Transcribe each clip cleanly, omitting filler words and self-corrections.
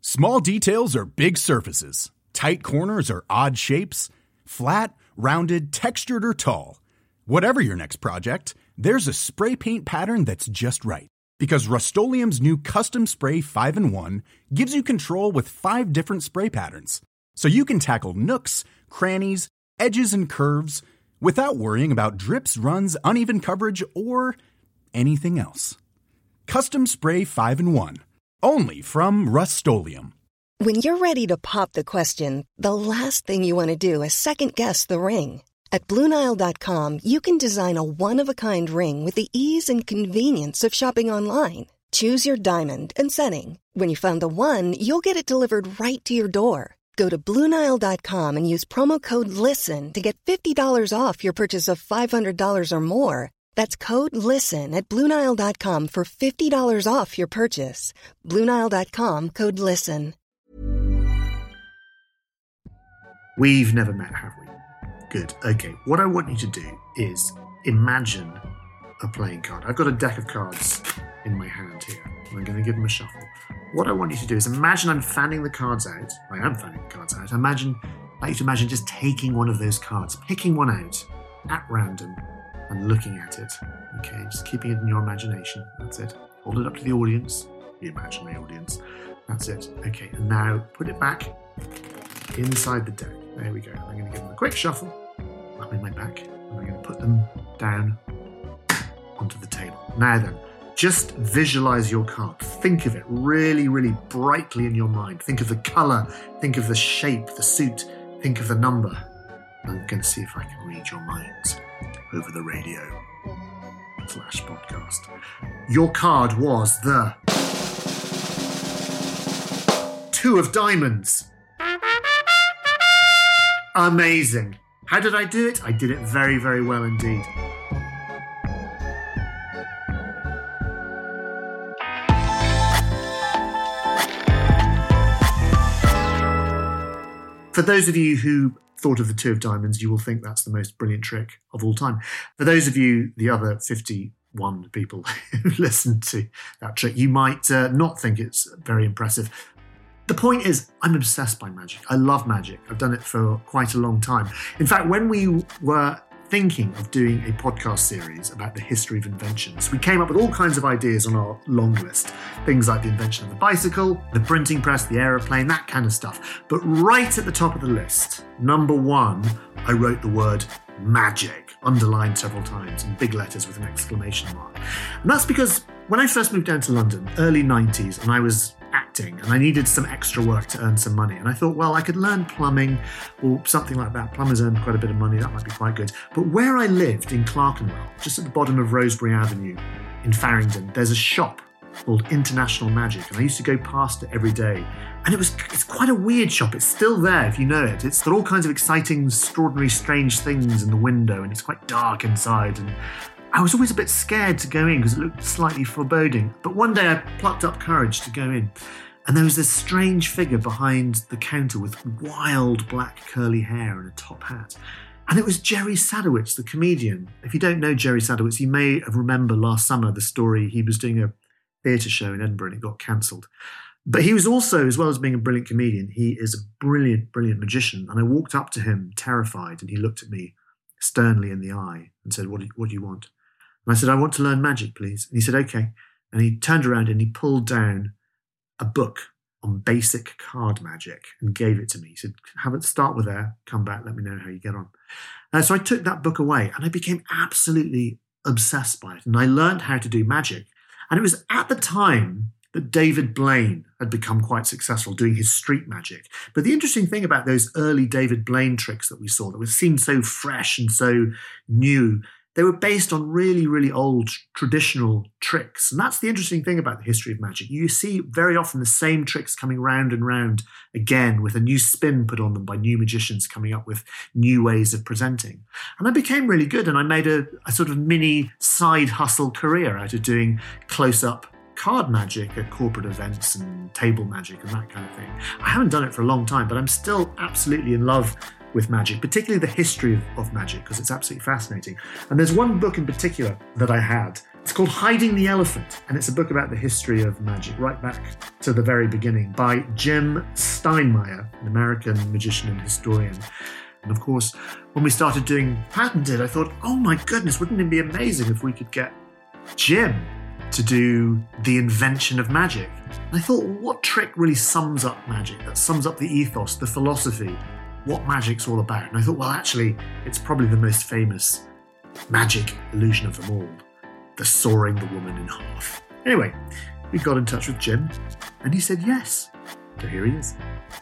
Small details are big surfaces. Tight corners are odd shapes. Flat, rounded, textured, or tall. Whatever your next project, there's a spray paint pattern that's just right. Because Rust-Oleum's new Custom Spray 5-in-1 gives you control with 5 different spray patterns. So you can tackle nooks, crannies, edges, and curves without worrying about drips, runs, uneven coverage, or anything else. Custom Spray 5-in-1. Only from Rust-Oleum. When you're ready to pop the question, the last thing you want to do is second-guess the ring. At BlueNile.com, you can design a one-of-a-kind ring with the ease and convenience of shopping online. Choose your diamond and setting. When you find the one, you'll get it delivered right to your door. Go to BlueNile.com and use promo code LISTEN to get $50 off your purchase of $500 or more. That's code LISTEN at BlueNile.com for $50 off your purchase. BlueNile.com, code LISTEN. We've never met, have we? Good. Okay, what I want you to do is imagine a playing card. I've got a deck of cards in my hand here. I'm going to give them a shuffle. What I want you to do is imagine I'm fanning the cards out. I am fanning the cards out. I'd like you to imagine just taking one of those cards, picking one out at random, and looking at it. Okay, just keeping it in your imagination. That's it. Hold it up to the audience, the imaginary audience. That's it. Okay, and now put it back inside the deck. There we go. I'm going to give them a quick shuffle. I'm in my back, and I'm going to put them down onto the table. Now then, just visualize your card. Think of it really, really brightly in your mind. Think of the colour. Think of the shape, the suit. Think of the number. I'm going to see if I can read your minds over the radio / podcast. Your card was the 2 of diamonds. Amazing. How did I do it? I did it very, very well indeed. For those of you who thought of the 2 of diamonds, you will think that's the most brilliant trick of all time. For those of you, the other 51 people who listened to that trick, you might not think it's very impressive. The point is, I'm obsessed by magic. I love magic. I've done it for quite a long time. In fact, when we were thinking of doing a podcast series about the history of inventions, we came up with all kinds of ideas on our long list. Things like the invention of the bicycle, the printing press, the aeroplane, that kind of stuff. But right at the top of the list, number 1, I wrote the word magic, underlined several times in big letters with an exclamation mark. And that's because when I first moved down to London, early 90s, and I was acting and I needed some extra work to earn some money, and I thought, well, I could learn plumbing or something like that. Plumbers earn quite a bit of money, that might be quite good. But where I lived in Clerkenwell, just at the bottom of Rosebery Avenue in Farringdon, there's a shop called International Magic, and I used to go past it every day. And it's quite a weird shop. It's still there if you know it. It's got all kinds of exciting, extraordinary, strange things in the window, and it's quite dark inside, and I was always a bit scared to go in because it looked slightly foreboding. But one day I plucked up courage to go in, and there was this strange figure behind the counter with wild black curly hair and a top hat. And it was Jerry Sadowitz, the comedian. If you don't know Jerry Sadowitz, you may have remembered last summer the story. He was doing a theatre show in Edinburgh and it got cancelled. But he was also, as well as being a brilliant comedian, he is a brilliant, brilliant magician. And I walked up to him terrified, and he looked at me sternly in the eye and said, what do you want? And I said, I want to learn magic, please. And he said, okay. And he turned around and he pulled down a book on basic card magic and gave it to me. He said, have it start with there, come back, let me know how you get on. So I took that book away and I became absolutely obsessed by it. And I learned how to do magic. And it was at the time that David Blaine had become quite successful doing his street magic. But the interesting thing about those early David Blaine tricks that we saw that seemed so fresh and so new, they were based on really, really old traditional tricks. And that's the interesting thing about the history of magic. You see very often the same tricks coming round and round again with a new spin put on them by new magicians coming up with new ways of presenting. And I became really good, and I made a sort of mini side hustle career out of doing close-up card magic at corporate events and table magic and that kind of thing. I haven't done it for a long time, but I'm still absolutely in love with magic, particularly the history of magic, because it's absolutely fascinating. And there's one book in particular that I had It's called Hiding the Elephant, and it's a book about the history of magic, right back to the very beginning, by Jim Steinmeier, an American magician and historian. And of course, when we started doing Patented, I thought, oh my goodness, wouldn't it be amazing if we could get Jim to do the invention of magic? And I thought, what trick really sums up magic, that sums up the ethos, the philosophy, what magic's all about? And I thought, well, actually, it's probably the most famous magic illusion of them all, the sawing the woman in half. Anyway, we got in touch with Jim, and he said yes. So here he is.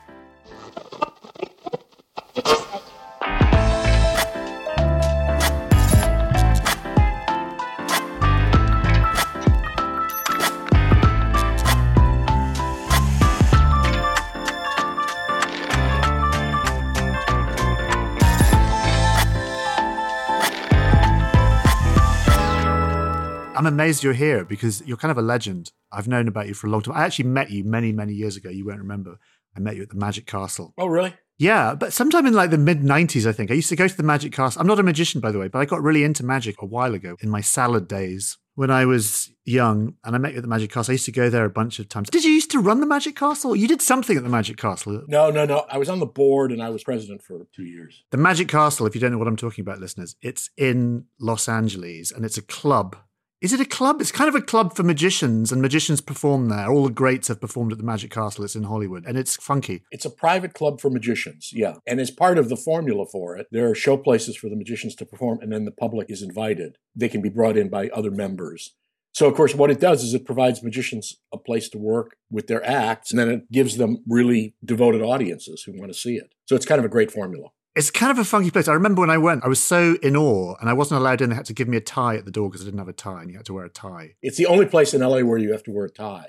I'm amazed you're here because you're kind of a legend. I've known about you for a long time. I actually met you many, many years ago. You won't remember. I met you at the Magic Castle. Oh, really? Yeah, but sometime in like the mid-90s, I think. I used to go to the Magic Castle. I'm not a magician, by the way, but I got really into magic a while ago in my salad days when I was young, and I met you at the Magic Castle. I used to go there a bunch of times. Did you used to run the Magic Castle? You did something at the Magic Castle. No. I was on the board and I was president for 2 years. The Magic Castle, if you don't know what I'm talking about, listeners, it's in Los Angeles, and it's a club. Is it a club? It's kind of a club for magicians, and magicians perform there. All the greats have performed at the Magic Castle. It's in Hollywood, and it's funky. It's a private club for magicians, yeah. And as part of the formula for it, there are show places for the magicians to perform, and then the public is invited. They can be brought in by other members. So, of course, what it does is it provides magicians a place to work with their acts, and then it gives them really devoted audiences who want to see it. So it's kind of a great formula. It's kind of a funky place. I remember when I went, I was so in awe, and I wasn't allowed in. They had to give me a tie at the door because I didn't have a tie, and you had to wear a tie. It's the only place in LA where you have to wear a tie.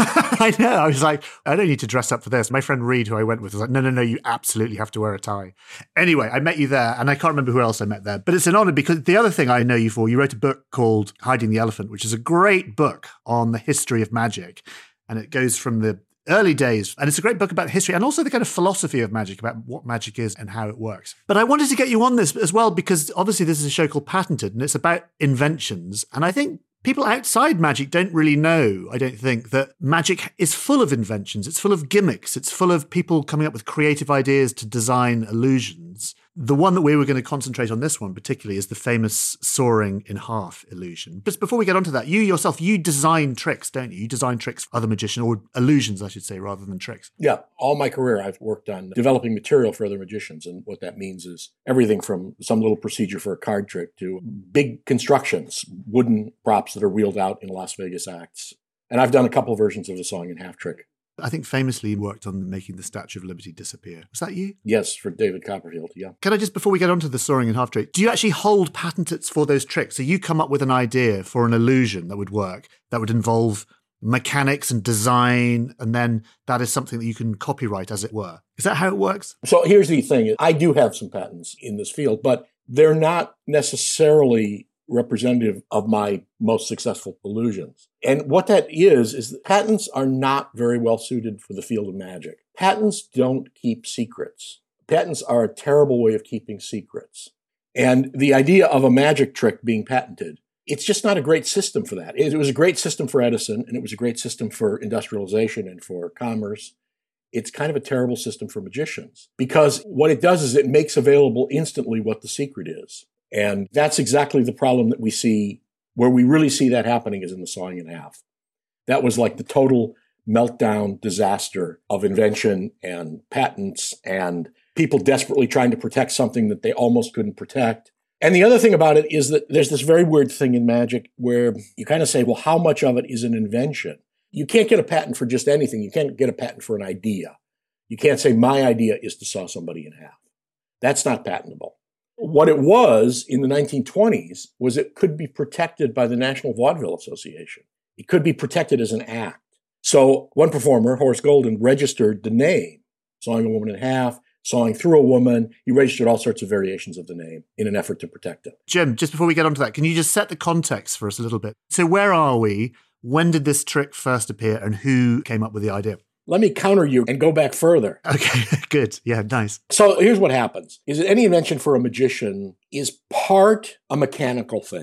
I know. I was like, I don't need to dress up for this. My friend Reed, who I went with, was like, no, you absolutely have to wear a tie. Anyway, I met you there, and I can't remember who else I met there. But it's an honor because the other thing I know you for, you wrote a book called Hiding the Elephant, which is a great book on the history of magic. And it goes from the early days. And it's a great book about history and also the kind of philosophy of magic, about what magic is and how it works. But I wanted to get you on this as well, because obviously this is a show called Patented, and it's about inventions. And I think people outside magic don't really know, I don't think, that magic is full of inventions. It's full of gimmicks. It's full of people coming up with creative ideas to design illusions. The one that we were going to concentrate on, this one particularly, is the famous sawing in half illusion. Just before we get onto that, you yourself, you design tricks, don't you? You design tricks for other magicians, or illusions, I should say, rather than tricks. Yeah. All my career, I've worked on developing material for other magicians. And what that means is everything from some little procedure for a card trick to big constructions, wooden props that are wheeled out in Las Vegas acts. And I've done a couple of versions of the sawing in half trick. I think famously you worked on making the Statue of Liberty disappear. Was that you? Yes, for David Copperfield, yeah. Can I just, before we get onto the sawing in half trick, do you actually hold patents for those tricks? So you come up with an idea for an illusion that would work, that would involve mechanics and design, and then that is something that you can copyright, as it were. Is that how it works? So here's the thing. I do have some patents in this field, but they're not necessarily representative of my most successful illusions. And what that is that patents are not very well suited for the field of magic. Patents don't keep secrets. Patents are a terrible way of keeping secrets. And the idea of a magic trick being patented, it's just not a great system for that. It was a great system for Edison, and it was a great system for industrialization and for commerce. It's kind of a terrible system for magicians, because what it does is it makes available instantly what the secret is. And that's exactly the problem that we see. Where we really see that happening is in the sawing in half. That was like the total meltdown disaster of invention and patents and people desperately trying to protect something that they almost couldn't protect. And the other thing about it is that there's this very weird thing in magic where you kind of say, well, how much of it is an invention? You can't get a patent for just anything. You can't get a patent for an idea. You can't say my idea is to saw somebody in half. That's not patentable. What it was in the 1920s was it could be protected by the National Vaudeville Association. It could be protected as an act. So one performer, Horace Golden, registered the name, sawing a woman in half, sawing through a woman. He registered all sorts of variations of the name in an effort to protect it. Jim, just before we get onto that, can you just set the context for us a little bit? So where are we? When did this trick first appear, and who came up with the idea? Let me counter you and go back further. Okay, good. Yeah, nice. So here's what happens, is that any invention for a magician is part a mechanical thing.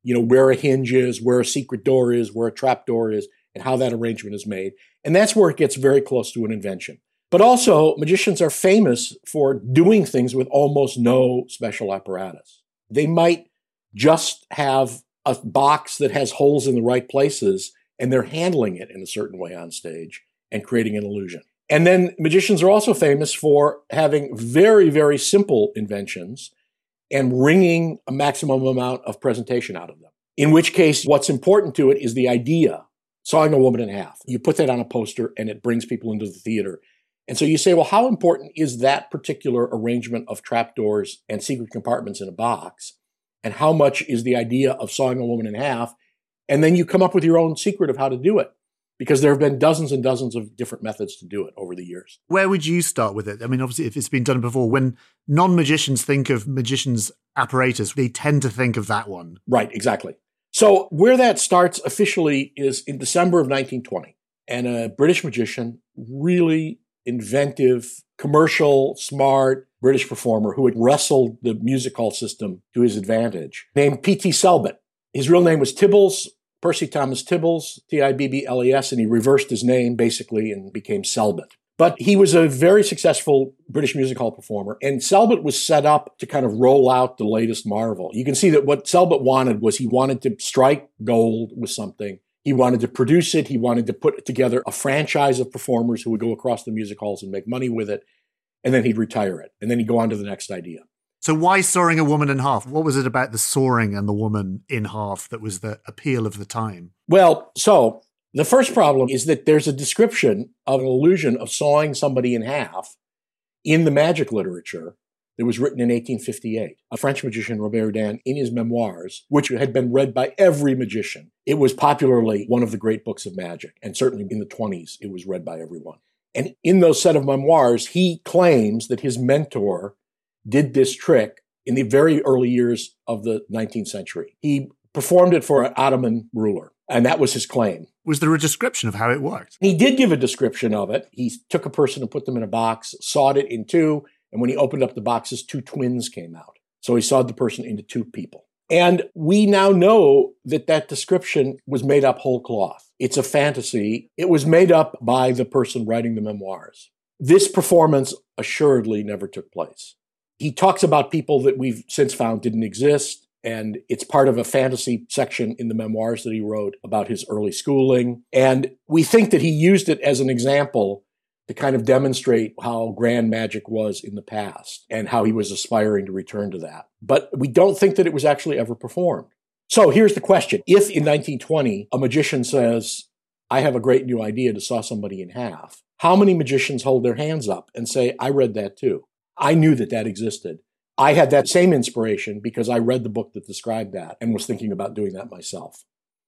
where a hinge is, where a secret door is, where a trap door is, and how that arrangement is made. And that's where it gets very close to an invention. But also, magicians are famous for doing things with almost no special apparatus. They might just have a box that has holes in the right places, and they're handling it in a certain way on stage and creating an illusion. And then magicians are also famous for having very, very simple inventions and wringing a maximum amount of presentation out of them. In which case, what's important to it is the idea, sawing a woman in half. You put that on a poster and it brings people into the theater. And so you say, well, how important is that particular arrangement of trapdoors and secret compartments in a box? And how much is the idea of sawing a woman in half? And then you come up with your own secret of how to do it, because there have been dozens and dozens of different methods to do it over the years. Where would you start with it? I mean, obviously, if it's been done before, when non-magicians think of magicians' apparatus, they tend to think of that one. Right, exactly. So where that starts officially is in December of 1920. And a British magician, really inventive, commercial, smart British performer who had wrestled the music hall system to his advantage, named P.T. Selbit. His real name was Tibbles, Percy Thomas Tibbles, Tibbles, and he reversed his name basically and became Selbit. But he was a very successful British music hall performer, and Selbit was set up to kind of roll out the latest marvel. You can see that what Selbit wanted was he wanted to strike gold with something. He wanted to produce it. He wanted to put together a franchise of performers who would go across the music halls and make money with it, and then he'd retire it, and then he'd go on to the next idea. So why sawing a woman in half? What was it about the sawing and the woman in half that was the appeal of the time? Well, so the first problem is that there's a description of an illusion of sawing somebody in half in the magic literature that was written in 1858. A French magician, Robert Houdin, in his memoirs, which had been read by every magician. It was popularly one of the great books of magic, and certainly in the 20s, it was read by everyone. And in those set of memoirs, he claims that his mentor did this trick in the very early years of the 19th century. He performed it for an Ottoman ruler, and that was his claim. Was there a description of how it worked? He did give a description of it. He took a person and put them in a box, sawed it in two, and when he opened up the boxes, two twins came out. So he sawed the person into two people. And we now know that that description was made up whole cloth. It's a fantasy. It was made up by the person writing the memoirs. This performance assuredly never took place. He talks about people that we've since found didn't exist, and it's part of a fantasy section in the memoirs that he wrote about his early schooling. And we think that he used it as an example to kind of demonstrate how grand magic was in the past and how he was aspiring to return to that. But we don't think that it was actually ever performed. So here's the question. If in 1920 a magician says, I have a great new idea to saw somebody in half, how many magicians hold their hands up and say, I read that too? I knew that that existed. I had that same inspiration because I read the book that described that and was thinking about doing that myself.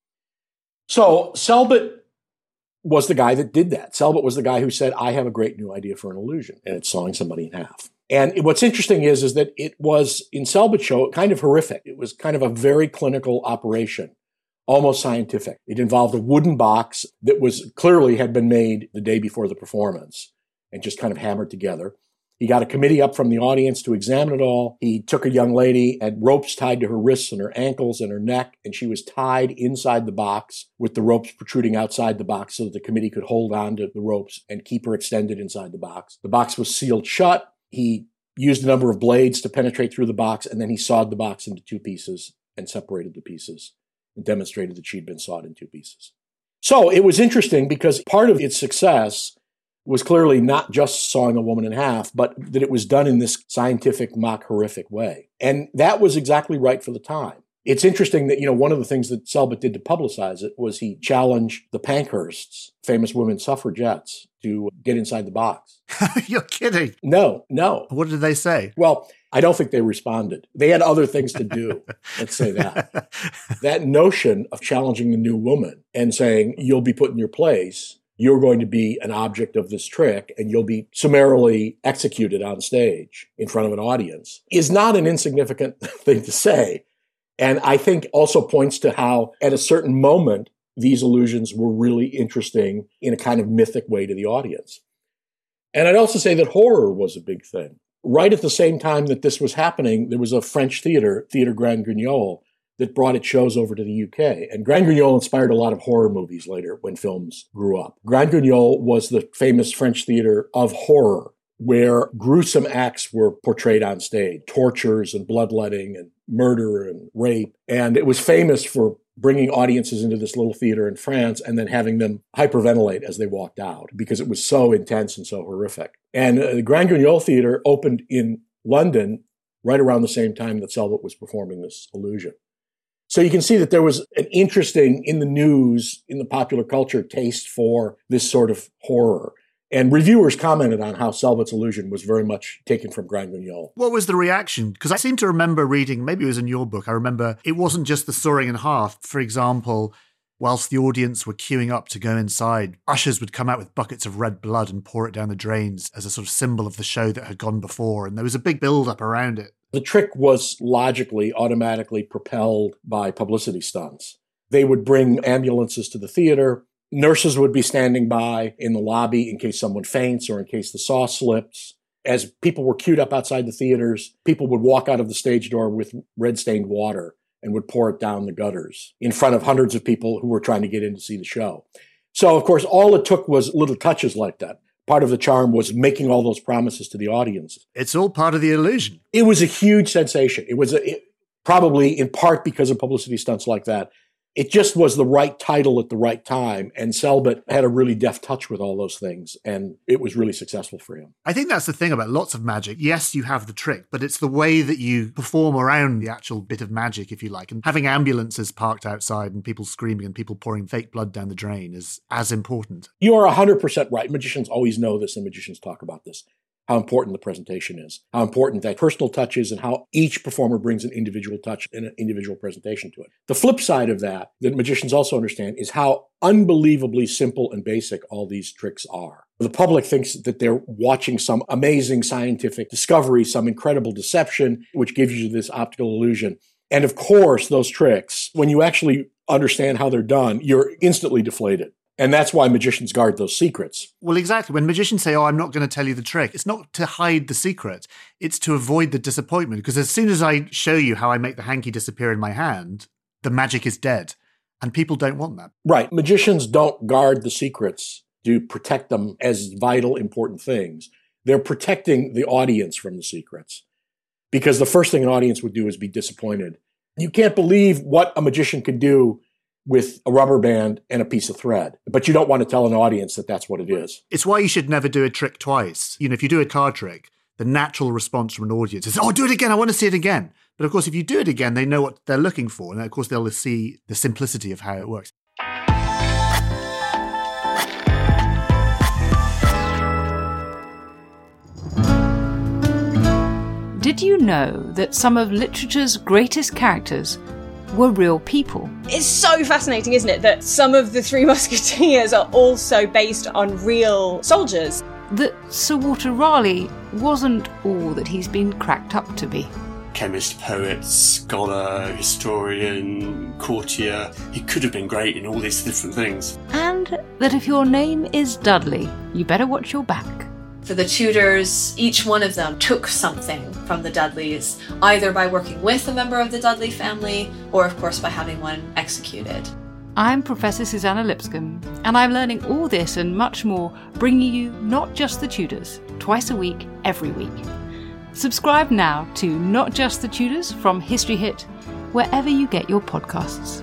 So Selbit was the guy that did that. Selbit was the guy who said, I have a great new idea for an illusion, and it's sawing somebody in half. And what's interesting is that it was, in Selbit's show, kind of horrific. It was kind of a very clinical operation, almost scientific. It involved a wooden box that was clearly had been made the day before the performance and just kind of hammered together. He got a committee up from the audience to examine it all. He took a young lady, had ropes tied to her wrists and her ankles and her neck, and she was tied inside the box with the ropes protruding outside the box so that the committee could hold on to the ropes and keep her extended inside the box. The box was sealed shut. He used a number of blades to penetrate through the box, and then he sawed the box into two pieces and separated the pieces and demonstrated that she'd been sawed in two pieces. So it was interesting because part of its success was clearly not just sawing a woman in half, but that it was done in this scientific, mock horrific way. And that was exactly right for the time. It's interesting that, one of the things that Selbit did to publicize it was he challenged the Pankhursts, famous women suffragettes, to get inside the box. You're kidding. No. What did they say? Well, I don't think they responded. They had other things to do. Let's say that. That notion of challenging the new woman and saying, you'll be put in your place, you're going to be an object of this trick, and you'll be summarily executed on stage in front of an audience, is not an insignificant thing to say. And I think also points to how, at a certain moment, these illusions were really interesting in a kind of mythic way to the audience. And I'd also say that horror was a big thing. Right at the same time that this was happening, there was a French theater, Theatre Grand Guignol, that brought its shows over to the UK. And Grand Guignol inspired a lot of horror movies later when films grew up. Grand Guignol was the famous French theater of horror, where gruesome acts were portrayed on stage, tortures and bloodletting and murder and rape. And it was famous for bringing audiences into this little theater in France and then having them hyperventilate as they walked out because it was so intense and so horrific. And the Grand Guignol Theater opened in London right around the same time that Selbit was performing this illusion. So you can see that there was an interesting, in the news, in the popular culture, taste for this sort of horror. And reviewers commented on how Selbit's illusion was very much taken from Grand Guignol. What was the reaction? Because I seem to remember reading, maybe it was in your book, I remember it wasn't just the sawing in half. For example, whilst the audience were queuing up to go inside, ushers would come out with buckets of red blood and pour it down the drains as a sort of symbol of the show that had gone before. And there was a big build-up around it. The trick was logically, automatically propelled by publicity stunts. They would bring ambulances to the theater. Nurses would be standing by in the lobby in case someone faints or in case the saw slips. As people were queued up outside the theaters, people would walk out of the stage door with red-stained water and would pour it down the gutters in front of hundreds of people who were trying to get in to see the show. So, of course, all it took was little touches like that. Part of the charm was making all those promises to the audience. It's all part of the illusion. It was a huge sensation. It was probably in part because of publicity stunts like that. It just was the right title at the right time. And Selbit had a really deft touch with all those things. And it was really successful for him. I think that's the thing about lots of magic. Yes, you have the trick, but it's the way that you perform around the actual bit of magic, if you like. And having ambulances parked outside and people screaming and people pouring fake blood down the drain is as important. You are 100% right. Magicians always know this, and magicians talk about this. How important the presentation is, how important that personal touch is, and how each performer brings an individual touch and an individual presentation to it. The flip side of that magicians also understand, is how unbelievably simple and basic all these tricks are. The public thinks that they're watching some amazing scientific discovery, some incredible deception, which gives you this optical illusion. And of course, those tricks, when you actually understand how they're done, you're instantly deflated. And that's why magicians guard those secrets. Well, exactly. When magicians say, I'm not going to tell you the trick, it's not to hide the secret. It's to avoid the disappointment. Because as soon as I show you how I make the hanky disappear in my hand, the magic is dead. And people don't want that. Right. Magicians don't guard the secrets to protect them as vital, important things. They're protecting the audience from the secrets. Because the first thing an audience would do is be disappointed. You can't believe what a magician can do with a rubber band and a piece of thread. But you don't want to tell an audience that that's what it is. It's why you should never do a trick twice. If you do a card trick, the natural response from an audience is, do it again, I want to see it again. But of course, if you do it again, they know what they're looking for. And of course, they'll see the simplicity of how it works. Did you know that some of literature's greatest characters were real people? It's so fascinating, isn't it, that some of the Three Musketeers are also based on real soldiers. That Sir Walter Raleigh wasn't all that he's been cracked up to be. Chemist, poet, scholar, historian, courtier. He could have been great in all these different things. And that if your name is Dudley, you better watch your back. For the Tudors, each one of them took something from the Dudleys, either by working with a member of the Dudley family, or of course by having one executed. I'm Professor Susanna Lipscomb, and I'm learning all this and much more, bringing you Not Just the Tudors, twice a week, every week. Subscribe now to Not Just the Tudors from History Hit, wherever you get your podcasts.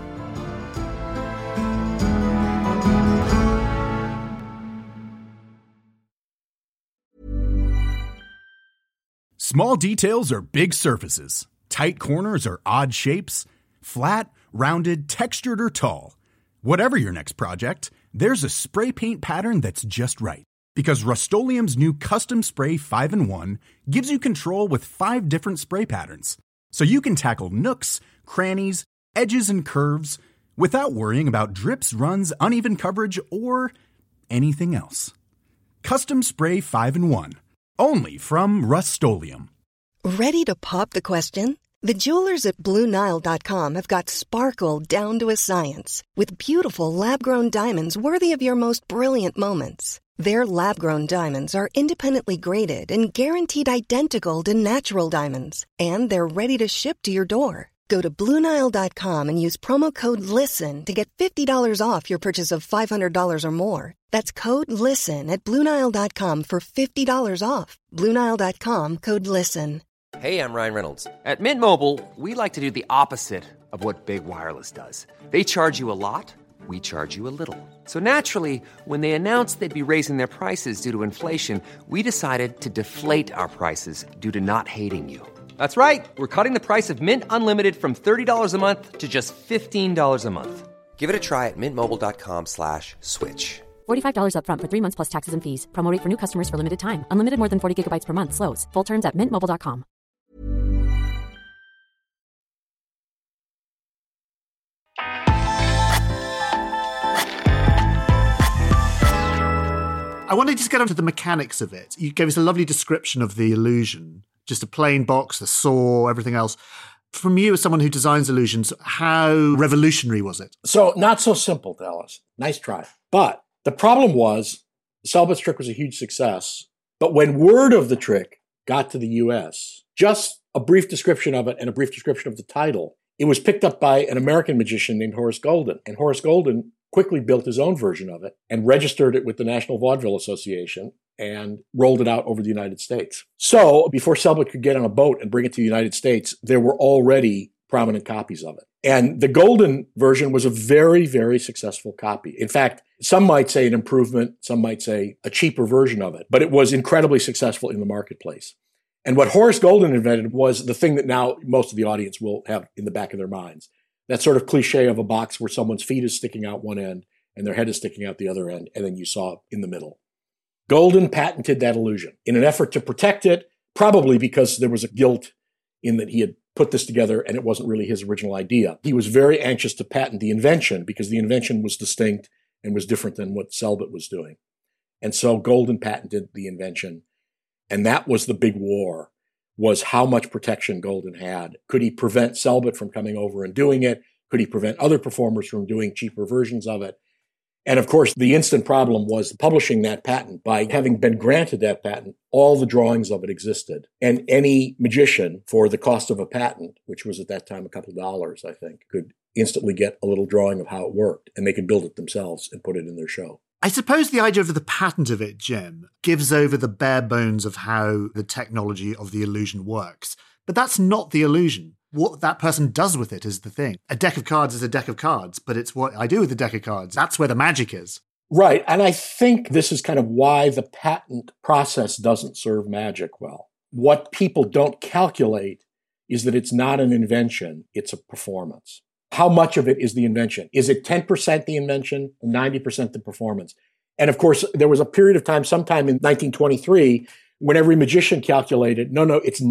Small details are big surfaces. Tight corners are odd shapes. Flat, rounded, textured, or tall. Whatever your next project, there's a spray paint pattern that's just right. Because Rust-Oleum's new Custom Spray 5-in-1 gives you control with 5 different spray patterns. So you can tackle nooks, crannies, edges, and curves without worrying about drips, runs, uneven coverage, or anything else. Custom Spray 5-in-1. Only from Rust-Oleum. Ready to pop the question? The jewelers at BlueNile.com have got sparkle down to a science with beautiful lab-grown diamonds worthy of your most brilliant moments. Their lab-grown diamonds are independently graded and guaranteed identical to natural diamonds, and they're ready to ship to your door. Go to BlueNile.com and use promo code LISTEN to get $50 off your purchase of $500 or more. That's code LISTEN at BlueNile.com for $50 off. BlueNile.com, code LISTEN. Hey, I'm Ryan Reynolds. At Mint Mobile, we like to do the opposite of what Big Wireless does. They charge you a lot, we charge you a little. So naturally, when they announced they'd be raising their prices due to inflation, we decided to deflate our prices due to not hating you. That's right. We're cutting the price of Mint Unlimited from $30 a month to just $15 a month. Give it a try at mintmobile.com/switch. $45 up front for 3 months plus taxes and fees. Promo rate for new customers for limited time. Unlimited more than 40 gigabytes per month. Slows full terms at mintmobile.com. I want to just get onto the mechanics of it. You gave us a lovely description of the illusion. Just a plain box, the saw, everything else. From you as someone who designs illusions, how revolutionary was it? So not so simple, Dallas. Nice try. But the problem was Selbit's trick was a huge success. But when word of the trick got to the US, just a brief description of it and a brief description of the title, it was picked up by an American magician named Horace Golden. And Horace Golden quickly built his own version of it and registered it with the National Vaudeville Association and rolled it out over the United States. So before Selbit could get on a boat and bring it to the United States, there were already prominent copies of it. And the Golden version was a very, very successful copy. In fact, some might say an improvement, some might say a cheaper version of it, but it was incredibly successful in the marketplace. And what Horace Golden invented was the thing that now most of the audience will have in the back of their minds. That sort of cliche of a box where someone's feet is sticking out one end and their head is sticking out the other end, and then you saw it in the middle. Golden patented that illusion in an effort to protect it, probably because there was a guilt in that he had put this together and it wasn't really his original idea. He was very anxious to patent the invention because the invention was distinct and was different than what Selbit was doing. And so Golden patented the invention. And that was the big war, was how much protection Golden had. Could he prevent Selbit from coming over and doing it? Could he prevent other performers from doing cheaper versions of it? And of course, the instant problem was publishing that patent. By having been granted that patent, all the drawings of it existed. And any magician, for the cost of a patent, which was at that time a couple of dollars, I think, could instantly get a little drawing of how it worked. And they could build it themselves and put it in their show. I suppose the idea of the patent of it, Jim, gives over the bare bones of how the technology of the illusion works. But that's not the illusion. What that person does with it is the thing. A deck of cards is a deck of cards, but it's what I do with the deck of cards. That's where the magic is. Right. And I think this is kind of why the patent process doesn't serve magic well. What people don't calculate is that it's not an invention, it's a performance. How much of it is the invention? Is it 10% the invention, 90% the performance? And of course, there was a period of time, sometime in 1923, when every magician calculated, no, it's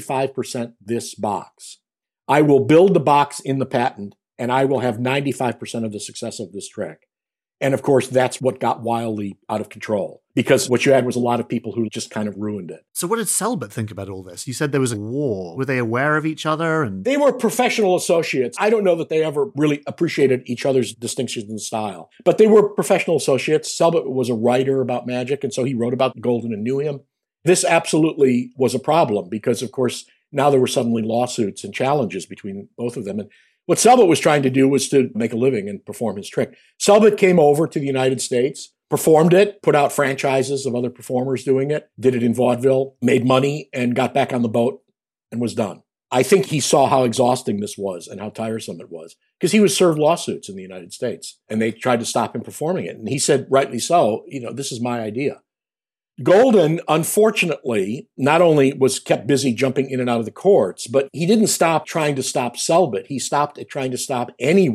95% this box. I will build the box in the patent, and I will have 95% of the success of this trick. And of course, that's what got wildly out of control, because what you had was a lot of people who just kind of ruined it. So what did Selbit think about all this? You said there was a war. Were they aware of each other? And they were professional associates. I don't know that they ever really appreciated each other's distinctions in style, but they were professional associates. Selbit was a writer about magic, and so he wrote about Golden and knew him. This absolutely was a problem because, of course, now there were suddenly lawsuits and challenges between both of them. And what Selbit was trying to do was to make a living and perform his trick. Selbit came over to the United States, performed it, put out franchises of other performers doing it, did it in vaudeville, made money, and got back on the boat and was done. I think he saw how exhausting this was and how tiresome it was because he was served lawsuits in the United States and they tried to stop him performing it. And he said, rightly so, this is my idea. Golden, unfortunately, not only was kept busy jumping in and out of the courts, but he didn't stop trying to stop Selbit. He stopped at trying to stop any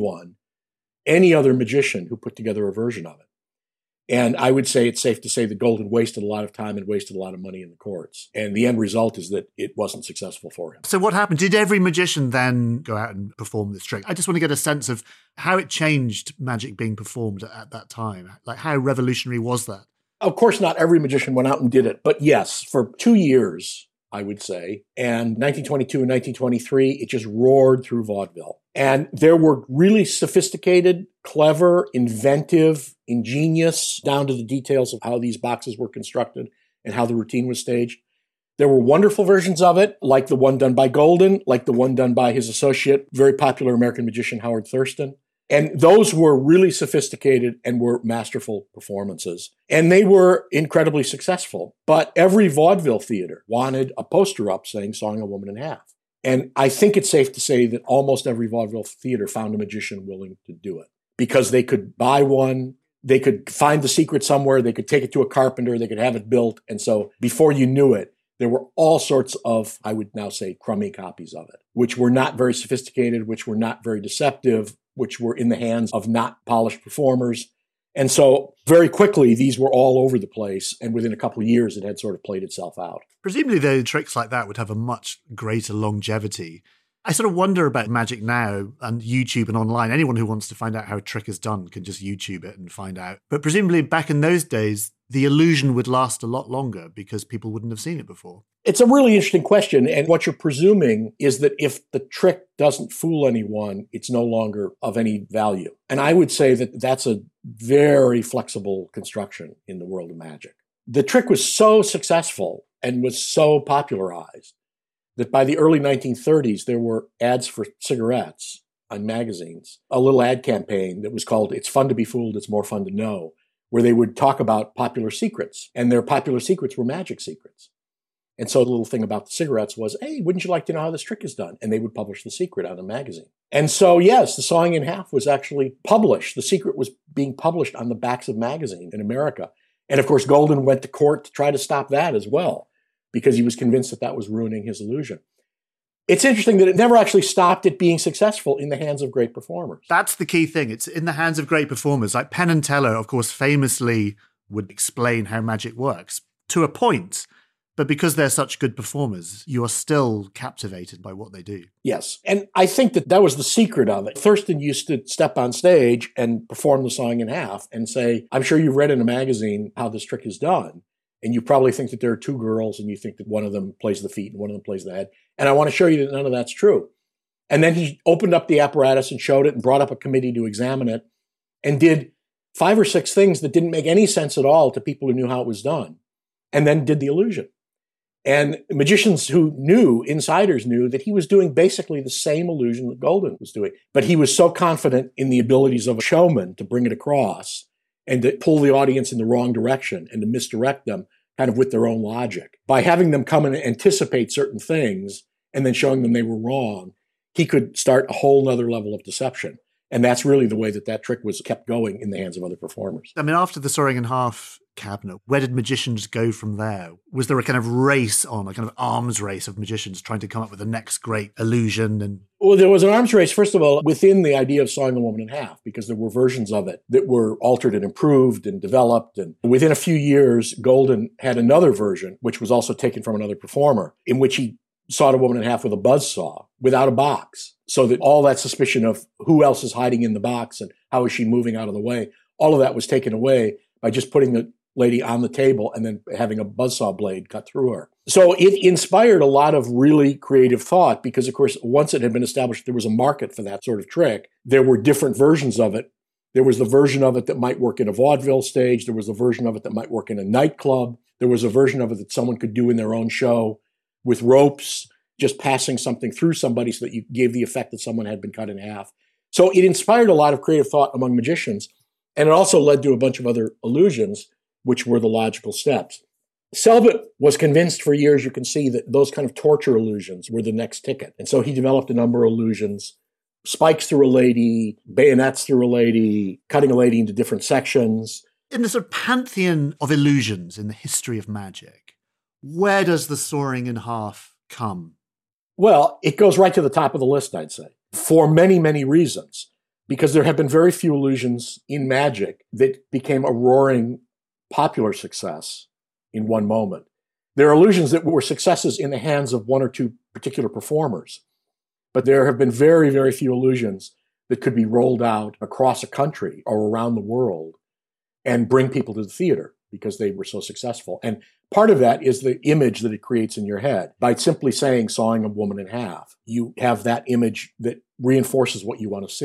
other magician who put together a version of it. And I would say it's safe to say that Golden wasted a lot of time and wasted a lot of money in the courts. And the end result is that it wasn't successful for him. So what happened? Did every magician then go out and perform this trick? I just want to get a sense of how it changed magic being performed at that time. Like, how revolutionary was that? Of course, not every magician went out and did it. But yes, for 2 years, I would say, and 1922 and 1923, it just roared through vaudeville. And there were really sophisticated, clever, inventive, ingenious, down to the details of how these boxes were constructed and how the routine was staged. There were wonderful versions of it, like the one done by Golden, like the one done by his associate, very popular American magician Howard Thurston. And those were really sophisticated and were masterful performances. And they were incredibly successful. But every vaudeville theater wanted a poster up saying Sawing a Woman in Half. And I think it's safe to say that almost every vaudeville theater found a magician willing to do it because they could buy one, they could find the secret somewhere, they could take it to a carpenter, they could have it built. And so before you knew it, there were all sorts of, I would now say, crummy copies of it, which were not very sophisticated, which were not very deceptive, which were in the hands of not polished performers. And so very quickly, these were all over the place. And within a couple of years, it had sort of played itself out. Presumably, though, tricks like that would have a much greater longevity. I sort of wonder about magic now and YouTube and online. Anyone who wants to find out how a trick is done can just YouTube it and find out. But presumably back in those days, the illusion would last a lot longer because people wouldn't have seen it before. It's a really interesting question. And what you're presuming is that if the trick doesn't fool anyone, it's no longer of any value. And I would say that that's a very flexible construction in the world of magic. The trick was so successful and was so popularized that by the early 1930s, there were ads for cigarettes on magazines, a little ad campaign that was called It's Fun to Be Fooled, It's More Fun to Know, where they would talk about popular secrets. And their popular secrets were magic secrets. And so the little thing about the cigarettes was, hey, wouldn't you like to know how this trick is done? And they would publish the secret on a magazine. And so, yes, the Sawing in Half was actually published. The secret was being published on the backs of magazines in America. And of course, Golden went to court to try to stop that as well, because he was convinced that that was ruining his illusion. It's interesting that it never actually stopped it being successful in the hands of great performers. That's the key thing. It's in the hands of great performers. Like Penn and Teller, of course, famously would explain how magic works to a point. But because they're such good performers, you are still captivated by what they do. Yes. And I think that that was the secret of it. Thurston used to step on stage and perform the Sawing in Half and say, I'm sure you've read in a magazine how this trick is done. And you probably think that there are two girls and you think that one of them plays the feet and one of them plays the head. And I want to show you that none of that's true. And then he opened up the apparatus and showed it and brought up a committee to examine it and did 5 or 6 things that didn't make any sense at all to people who knew how it was done, and then did the illusion. And magicians who knew, insiders knew, that he was doing basically the same illusion that Golden was doing. But he was so confident in the abilities of a showman to bring it across and to pull the audience in the wrong direction and to misdirect them kind of with their own logic. By having them come and anticipate certain things and then showing them they were wrong, he could start a whole nother level of deception. And that's really the way that that trick was kept going in the hands of other performers. I mean, after the Sawing in Half cabinet, where did magicians go from there? Was there a kind of race on, a kind of arms race of magicians trying to come up with the next great illusion? And well, there was an arms race, first of all, within the idea of Sawing a Woman in Half, because there were versions of it that were altered and improved and developed. And within a few years, Golden had another version, which was also taken from another performer, in which he sawed a woman in half with a buzzsaw without a box, so that all that suspicion of who else is hiding in the box and how is she moving out of the way, all of that was taken away by just putting the lady on the table and then having a buzzsaw blade cut through her. So it inspired a lot of really creative thought because, of course, once it had been established there was a market for that sort of trick, there were different versions of it. There was the version of it that might work in a vaudeville stage. There was a version of it that might work in a nightclub. There was a version of it that someone could do in their own show with ropes, just passing something through somebody so that you gave the effect that someone had been cut in half. So it inspired a lot of creative thought among magicians, and it also led to a bunch of other illusions, which were the logical steps. Selbit was convinced for years, you can see, that those kind of torture illusions were the next ticket. And so he developed a number of illusions: spikes through a lady, bayonets through a lady, cutting a lady into different sections. In the sort of pantheon of illusions in the history of magic, where does the Sawing in Half come? Well, it goes right to the top of the list, I'd say, for many, many reasons, because there have been very few illusions in magic that became a roaring popular success in one moment. There are illusions that were successes in the hands of one or two particular performers, but there have been very, very few illusions that could be rolled out across a country or around the world and bring people to the theater because they were so successful. And part of that is the image that it creates in your head. By simply saying Sawing a Woman in Half, you have that image that reinforces what you want to see.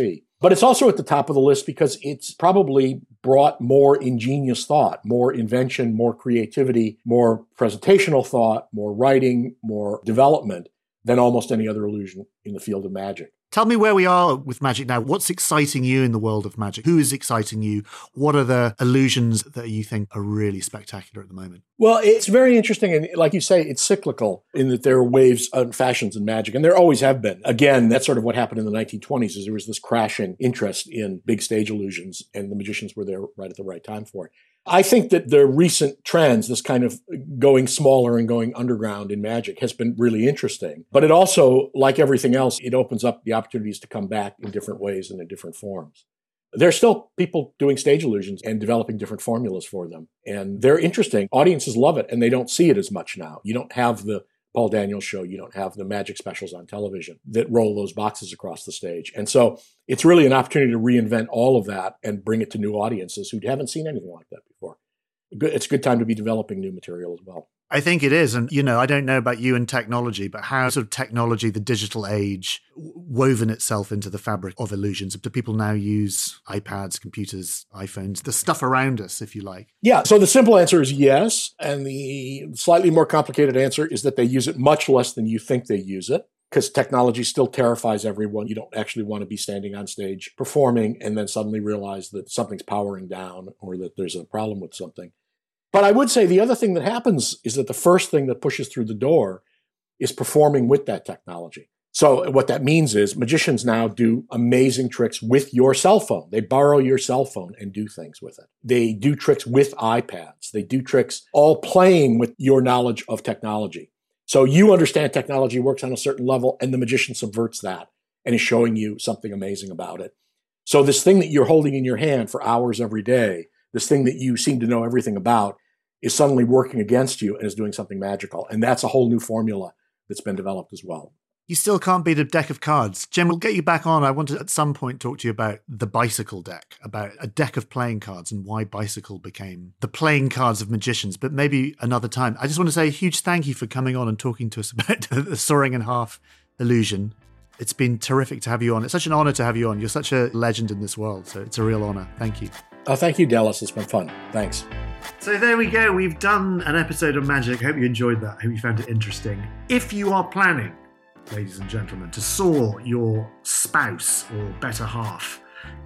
But it's also at the top of the list because it's probably brought more ingenious thought, more invention, more creativity, more presentational thought, more writing, more development than almost any other illusion in the field of magic. Tell me where we are with magic now. What's exciting you in the world of magic? Who is exciting you? What are the illusions that you think are really spectacular at the moment? Well, it's very interesting. And like you say, it's cyclical in that there are waves and fashions in magic. And there always have been. Again, that's sort of what happened in the 1920s is there was this crashing interest in big stage illusions, and the magicians were there right at the right time for it. I think that the recent trends, this kind of going smaller and going underground in magic, has been really interesting. But it also, like everything else, it opens up the opportunities to come back in different ways and in different forms. There's still people doing stage illusions and developing different formulas for them. And they're interesting. Audiences love it, and they don't see it as much now. You don't have the Paul Daniels show. You don't have the magic specials on television that roll those boxes across the stage. And so it's really an opportunity to reinvent all of that and bring it to new audiences who haven't seen anything like that before. It's a good time to be developing new material as well. I think it is. And, I don't know about you and technology, but how sort of technology, the digital age, woven itself into the fabric of illusions. Do people now use iPads, computers, iPhones, the stuff around us, if you like? Yeah. So the simple answer is yes. And the slightly more complicated answer is that they use it much less than you think they use it, because technology still terrifies everyone. You don't actually want to be standing on stage performing and then suddenly realize that something's powering down or that there's a problem with something. But I would say the other thing that happens is that the first thing that pushes through the door is performing with that technology. So what that means is magicians now do amazing tricks with your cell phone. They borrow your cell phone and do things with it. They do tricks with iPads. They do tricks all playing with your knowledge of technology. So you understand technology works on a certain level, and the magician subverts that and is showing you something amazing about it. So this thing that you're holding in your hand for hours every day, this thing that you seem to know everything about, is suddenly working against you and is doing something magical. And that's a whole new formula that's been developed as well. You still can't beat a deck of cards. Jim, we'll get you back on. I want to at some point talk to you about the bicycle deck, about a deck of playing cards and why bicycle became the playing cards of magicians, but maybe another time. I just want to say a huge thank you for coming on and talking to us about the Soaring in Half illusion. It's been terrific to have you on. It's such an honor to have you on. You're such a legend in this world, so it's a real honor. Thank you. Oh, thank you, Dallas. It's been fun. Thanks. So there we go. We've done an episode of Magic. Hope you enjoyed that. Hope you found it interesting. If you are planning, ladies and gentlemen, to saw your spouse or better half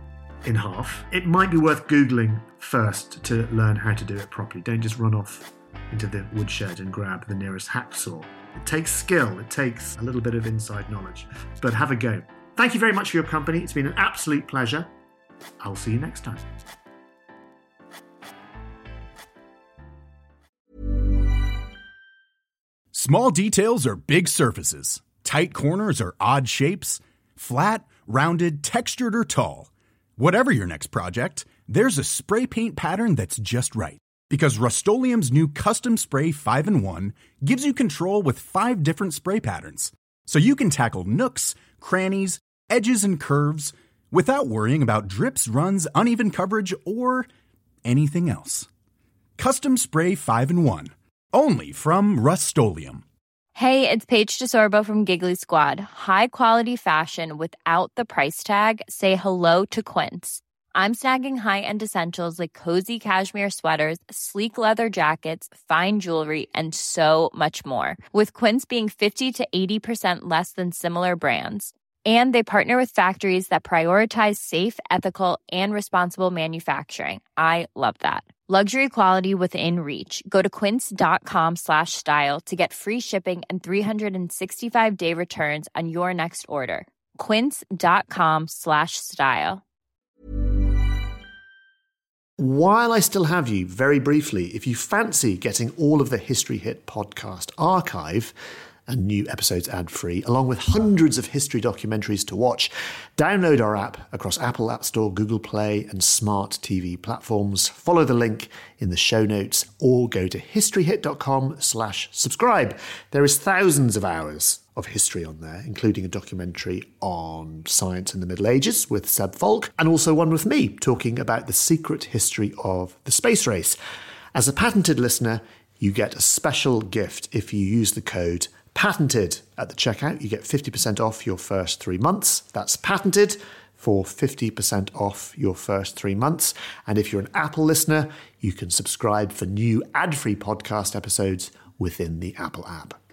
in half, it might be worth Googling first to learn how to do it properly. Don't just run off into the woodshed and grab the nearest hacksaw. It takes skill. It takes a little bit of inside knowledge. But have a go. Thank you very much for your company. It's been an absolute pleasure. I'll see you next time. Small details are big surfaces. Tight corners are odd shapes. Flat, rounded, textured, or tall. Whatever your next project, there's a spray paint pattern that's just right. Because Rust-Oleum's new Custom Spray 5-in-1 gives you control with 5 different spray patterns. So you can tackle nooks, crannies, edges, and curves without worrying about drips, runs, uneven coverage, or anything else. Custom Spray 5-in-1. Only from Rust-Oleum. Hey, it's Paige DeSorbo from Giggly Squad. High quality fashion without the price tag. Say hello to Quince. I'm snagging high-end essentials like cozy cashmere sweaters, sleek leather jackets, fine jewelry, and so much more. With Quince being 50 to 80% less than similar brands. And they partner with factories that prioritize safe, ethical, and responsible manufacturing. I love that. Luxury quality within reach. Go to quince.com/style to get free shipping and 365-day returns on your next order. Quince.com/style. While I still have you, very briefly, if you fancy getting all of the History Hit podcast archive and new episodes ad-free, along with hundreds of history documentaries to watch, download our app across Apple App Store, Google Play, and smart TV platforms. Follow the link in the show notes or go to historyhit.com/subscribe. There is thousands of hours of history on there, including a documentary on science in the Middle Ages with Seb Falk, and also one with me talking about the secret history of the space race. As a patented listener, you get a special gift if you use the code PATENTED at the checkout. You get 50% off your first 3 months. That's PATENTED for 50% off your first 3 months. And if you're an Apple listener, you can subscribe for new ad-free podcast episodes within the Apple app.